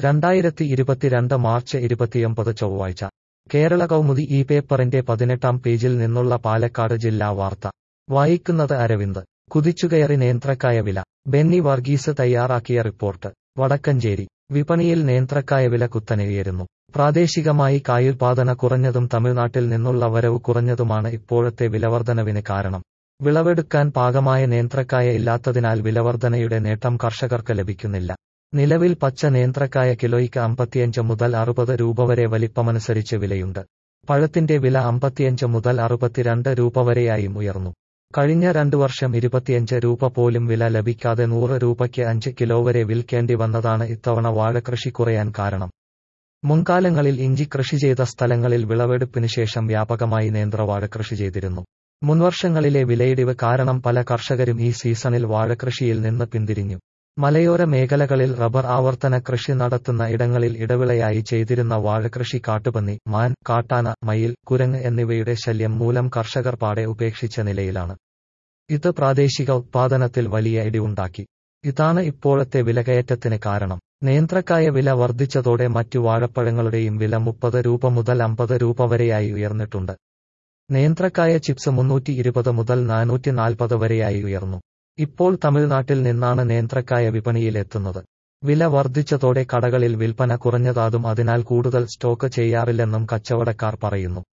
2022 March 29 ചൊവ്വാഴ്ച കേരള കൗമുദി ഈ പേപ്പറിന്റെ 18-ാം പേജിൽ നിന്നുള്ള പാലക്കാട് ജില്ലാ വാർത്ത വായിക്കുന്നത് അരവിന്ദ്. കുതിച്ചുകയറി നേന്ത്രക്കായ വില. ബെന്നി വർഗീസ് തയ്യാറാക്കിയ റിപ്പോർട്ട്. വടക്കഞ്ചേരി. വിപണിയിൽ നേന്ത്രക്കായ വില കുത്തനെ ഉയരുന്നു. പ്രാദേശികമായി കായുൽപാദന കുറഞ്ഞതും തമിഴ്നാട്ടിൽ നിന്നുള്ള വരവ് കുറഞ്ഞതുമാണ് ഇപ്പോഴത്തെ വിലവർധനവിന് കാരണം. വിളവെടുക്കാൻ പാകമായ നേന്ത്രക്കായ ഇല്ലാത്തതിനാൽ വിലവർധനയുടെ നേട്ടം കർഷകർക്ക് ലഭിക്കുന്നില്ല. നിലവിൽ പച്ച നേന്ത്രക്കായ കിലോയ്ക്ക് 55 മുതൽ 60 രൂപ വരെ വലിപ്പമനുസരിച്ച് വിലയുണ്ട്. പഴത്തിന്റെ വില 55 മുതൽ 62 രൂപ വരെയായും ഉയർന്നു. കഴിഞ്ഞ 2 വർഷം 25 രൂപ പോലും വില ലഭിക്കാതെ 100 രൂപയ്ക്ക് 5 കിലോ വരെ വിൽക്കേണ്ടി വന്നതാണ് ഇത്തവണ വാഴകൃഷി കുറയാൻ കാരണം. മുൻകാലങ്ങളിൽ ഇഞ്ചി കൃഷി ചെയ്ത സ്ഥലങ്ങളിൽ വിളവെടുപ്പിന് ശേഷം വ്യാപകമായി നേന്ത്രവാഴ കൃഷി ചെയ്തിരുന്നു. മുൻവർഷങ്ങളിലെ വിലയിടിവ് കാരണം പല കർഷകരും ഈ സീസണിൽ വാഴകൃഷിയിൽ നിന്ന് പിന്തിരിഞ്ഞു. മലയോര മേഖലകളിൽ റബ്ബർ ആവർത്തന കൃഷി നടത്തുന്ന ഇടങ്ങളിൽ ഇടവിളയായി ചെയ്തിരുന്ന വാഴകൃഷി കാട്ടുപന്നി, മാൻ, കാട്ടാന, മയിൽ, കുരങ്ങ് എന്നിവയുടെ ശല്യം മൂലം കർഷകർ പാടെ ഉപേക്ഷിച്ച നിലയിലാണ്. ഇത് പ്രാദേശിക ഉത്പാദനത്തിൽ വലിയ ഇടിവുണ്ടാക്കി. ഇതാണ് ഇപ്പോഴത്തെ വിലകയറ്റത്തിന് കാരണം. നേന്ത്രക്കായ വില വർദ്ധിച്ചതോടെ മറ്റു വാഴപ്പഴങ്ങളുടെയും വില 30 രൂപ മുതൽ 50 രൂപ വരെയായി ഉയർന്നിട്ടുണ്ട്. നേന്ത്രക്കായ ചിപ്സ് 320 മുതൽ 440 വരെയായി ഉയർന്നു. ഇപ്പോൾ തമിഴ്നാട്ടിൽ നിന്നാണ് നേന്ത്രക്കായ വിപണിയിൽ എത്തുന്നത്. വില വർദ്ധിച്ചതോടെ കടകളിൽ വിൽപ്പന കുറഞ്ഞതാതും അതിനാൽ കൂടുതൽ സ്റ്റോക്ക് ചെയ്യാറില്ലെന്നും കച്ചവടക്കാർ പറയുന്നു.